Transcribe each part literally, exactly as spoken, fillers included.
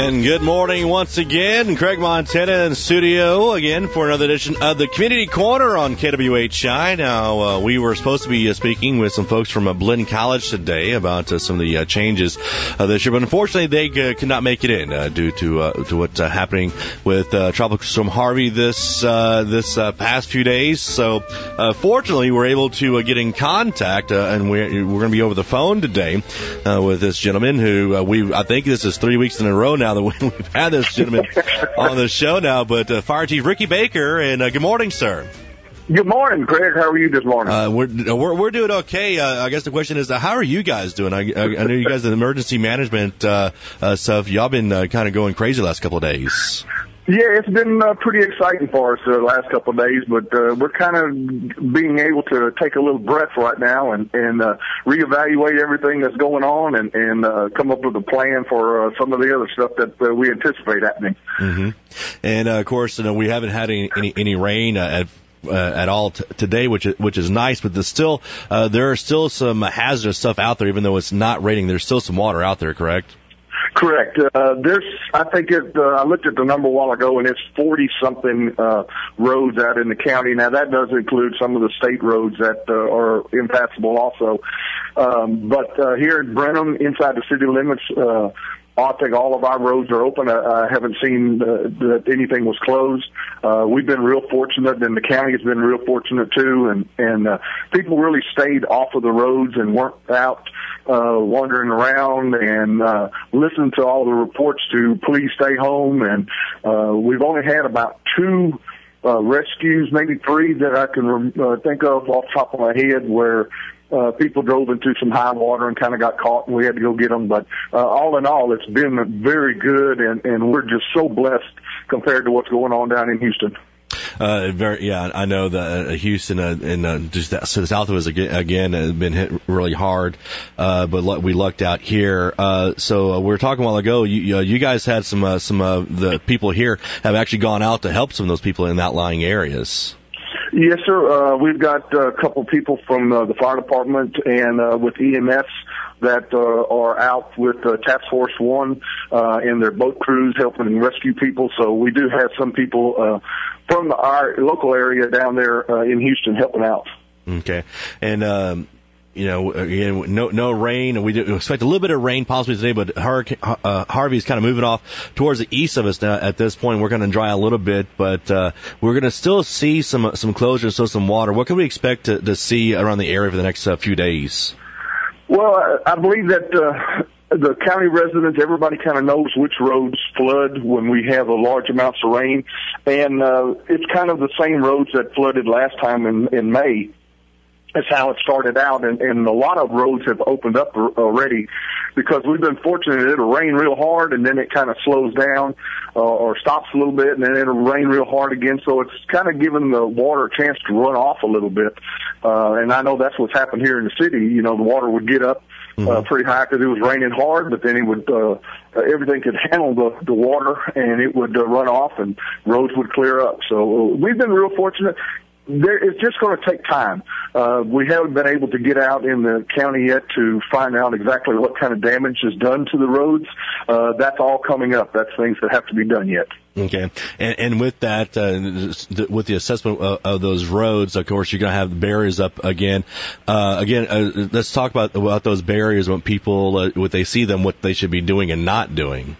And good morning once again. Craig Montana in studio again for another edition of the Community Corner on K W H I. Now, uh, we were supposed to be uh, speaking with some folks from uh, Blinn College today about uh, some of the uh, changes uh, this year, but unfortunately they uh, could not make it in uh, due to uh, to what's uh, happening with uh, Tropical Storm Harvey this uh, this uh, past few days. So, uh, fortunately, we're able to uh, get in contact, uh, and we're, we're going to be over the phone today uh, with this gentleman who uh, we I think this is three weeks in a row now that we've had this gentleman on the show now, but uh, Fire Chief Ricky Baker, and uh, good morning, sir. Good morning, Greg. How are you this morning? Uh, we're, we're we're doing okay. Uh, I guess the question is, uh, how are you guys doing? I, I, I know you guys in emergency management uh, uh, stuff. Y'all been uh, kind of going crazy the last couple of days. Yeah, it's been uh, pretty exciting for us the uh, last couple of days, but uh, we're kind of being able to take a little breath right now and, and uh, reevaluate everything that's going on and, and uh, come up with a plan for uh, some of the other stuff that uh, we anticipate happening. Mm-hmm. And, uh, of course, you know, we haven't had any, any, any rain uh, at Uh, at all t- today, which is, which is nice, but there's still uh, there are still some hazardous stuff out there, even though it's not raining. There's still some water out there, correct? Correct. Uh, there's, I think it, uh, I looked at the number a while ago, and it's forty something uh, roads out in the county. Now that does include some of the state roads that uh, are impassable also. Um, but uh, here in Brenham, inside the city limits, uh, I think all of our roads are open. I, I haven't seen uh, that anything was closed. Uh, we've been real fortunate, and the county has been real fortunate too. And, and uh, people really stayed off of the roads and weren't out uh, wandering around and uh, listened to all the reports to please stay home. And uh, we've only had about two uh, rescues, maybe three that I can uh, think of off the top of my head, where Uh, people drove into some high water and kind of got caught, and we had to go get them. But uh, all in all, it's been very good, and, and we're just so blessed compared to what's going on down in Houston. Uh, very, yeah, I know that uh, Houston uh, and uh, just that, so the south of us again, again has been hit really hard, uh, but l- we lucked out here. Uh, so uh, we were talking a while ago. You, uh, you guys had some uh, some uh, the people here have actually gone out to help some of those people in outlying areas. Yes, sir. Uh, we've got uh, a couple people from uh, the fire department and uh, with E M S that uh, are out with uh, Task Force One uh, and their boat crews helping rescue people. So we do have some people uh, from our local area down there uh, in Houston helping out. Okay. And, um, you know, again, no, no rain. We do expect a little bit of rain possibly today, but Hurricane, uh, Harvey is kind of moving off towards the east of us now at this point. We're going to dry a little bit, but, uh, we're going to still see some, some closure, so some water. What can we expect to, to see around the area for the next uh, few days? Well, I, I believe that, uh, the county residents, everybody kind of knows which roads flood when we have a large amounts of rain. And, uh, it's kind of the same roads that flooded last time in, in May. That's how it started out, and, and a lot of roads have opened up already because we've been fortunate. It'll rain real hard, and then it kind of slows down uh, or stops a little bit, and then it'll rain real hard again. So it's kind of giving the water a chance to run off a little bit. Uh, and I know that's what's happened here in the city. You know, the water would get up uh, pretty high because it was raining hard, but then it would uh, everything could handle the, the water, and it would uh, run off, and roads would clear up. So uh, we've been real fortunate. There, it's just going to take time. Uh, we haven't been able to get out in the county yet to find out exactly what kind of damage is done to the roads. Uh, that's all coming up. That's things that have to be done yet. Okay. And, and with that, uh, with the assessment of, of those roads, of course, you're going to have the barriers up again. Uh, again, uh, let's talk about, about those barriers when people, uh, when they see them, what they should be doing and not doing.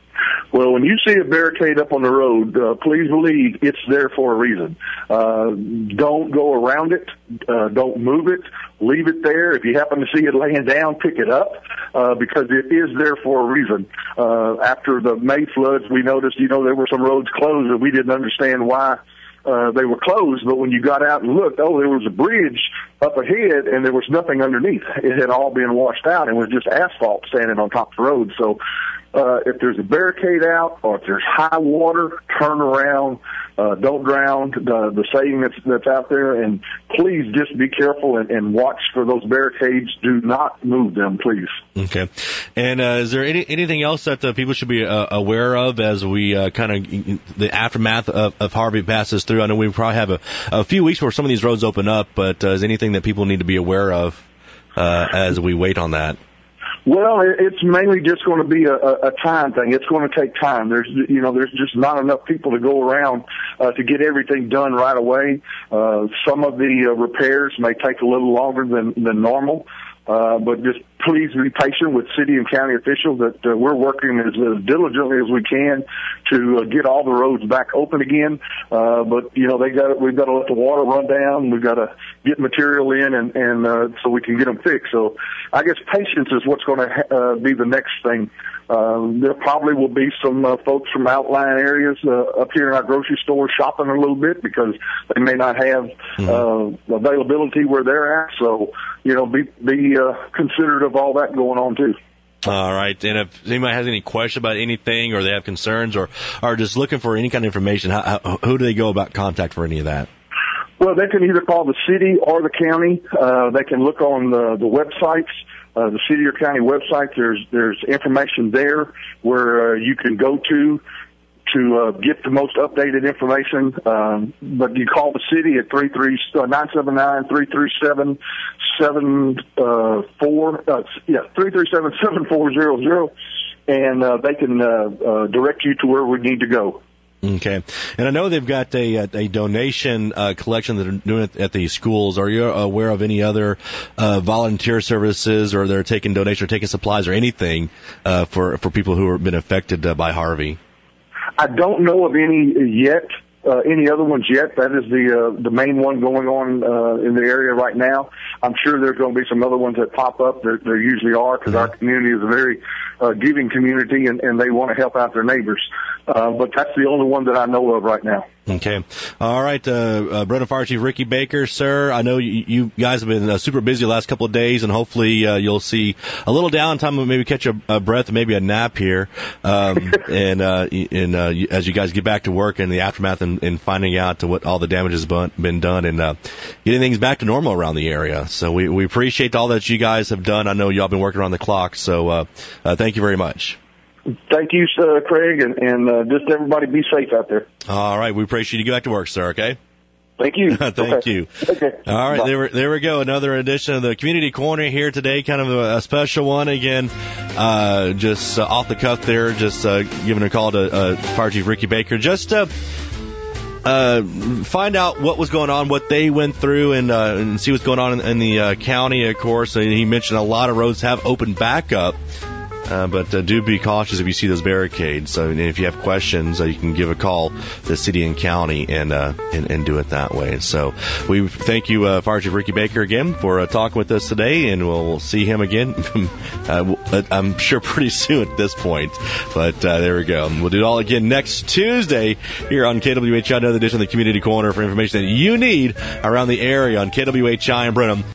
Well, when you see a barricade up on the road, uh, please believe it's there for a reason. Uh, don't go around it. Uh, don't move it. Leave it there. If you happen to see it laying down, pick it up, uh, because it is there for a reason. Uh, after the May floods, we noticed, you know, there were some roads closed and we didn't understand why uh, they were closed. But when you got out and looked, oh, there was a bridge up ahead and there was nothing underneath. It had all been washed out and was just asphalt standing on top of the road. So, Uh, if there's a barricade out or if there's high water, turn around, uh, don't drown, the, the saying that's, that's out there, and please just be careful and, and watch for those barricades. Do not move them, please. Okay. And, uh, is there any, anything else that uh, people should be uh, aware of as we, uh, kind of, the aftermath of, of Harvey passes through? I know we probably have a, a few weeks where some of these roads open up, but uh, is anything that people need to be aware of, uh, as we wait on that? Well, it's mainly just going to be a, a time thing. It's going to take time. There's, you know, there's just not enough people to go around uh, to get everything done right away. Uh, some of the uh, repairs may take a little longer than, than normal. Uh, but just please be patient with city and county officials that uh, we're working as, as diligently as we can to uh, get all the roads back open again. Uh, but, you know, they got, we've got to let the water run down. We've got to get material in and, and, uh, so we can get them fixed. So I guess patience is what's going to, ha- uh, be the next thing. Um, there probably will be some uh, folks from outlying areas uh, up here in our grocery store shopping a little bit because they may not have uh, availability where they're at. So, you know, be be uh, considerate of all that going on too. All right. And if anybody has any question about anything or they have concerns or are just looking for any kind of information, how, how, who do they go about contact for any of that? Well, they can either call the city or the county. Uh, they can look on the, the websites. Uh, the city or county website, there's there's information there where uh, you can go to to uh, get the most updated information. Um, but you call the city at three three nine seven nine three three seven seven four uh, yeah three three seven seven four zero zero, and uh, they can uh, uh, direct you to where we need to go. Okay. And I know they've got a a donation uh, collection that they're doing at the schools. Are you aware of any other uh, volunteer services or they're taking donations or taking supplies or anything uh, for, for people who have been affected uh, by Harvey? I don't know of any yet. Uh, any other ones yet? That is the uh, the main one going on uh, in the area right now. I'm sure there's going to be some other ones that pop up. There, there usually are because mm-hmm. our community is a very uh, giving community and, and they want to help out their neighbors. Uh, but that's the only one that I know of right now. Okay. All right. Uh, uh, Brenham Fire Chief Ricky Baker, sir, I know you, you guys have been uh, super busy the last couple of days, and hopefully uh, you'll see a little downtime, maybe catch a, a breath, and maybe a nap here, um, and, uh, and uh, as you guys get back to work in the aftermath and, and finding out to what all the damage has been done and uh, getting things back to normal around the area. So we, we appreciate all that you guys have done. I know y'all been working around the clock, so uh, uh, thank you very much. Thank you, uh, Craig, and, and uh, just everybody be safe out there. All right. We appreciate you. Get back to work, sir, okay? Thank you. Thank okay. you. Okay. All right. Bye. There, there we go. Another edition of the Community Corner here today. Kind of a, a special one again. Uh, just uh, off the cuff there. Just uh, giving a call to uh, Fire Chief Ricky Baker. Just to uh, find out what was going on, what they went through, and, uh, and see what's going on in, in the uh, county, of course. And he mentioned a lot of roads have opened back up. Uh, but uh, do be cautious if you see those barricades. So and if you have questions, uh, you can give a call to the city and county and, uh, and and do it that way. So we thank you, uh, Fire Chief Ricky Baker, again for uh, talking with us today, and we'll, we'll see him again. uh, I'm sure pretty soon at this point. But uh, there we go. We'll do it all again next Tuesday here on K W H I, another edition of the Community Corner for information that you need around the area on K W H I in Brenham.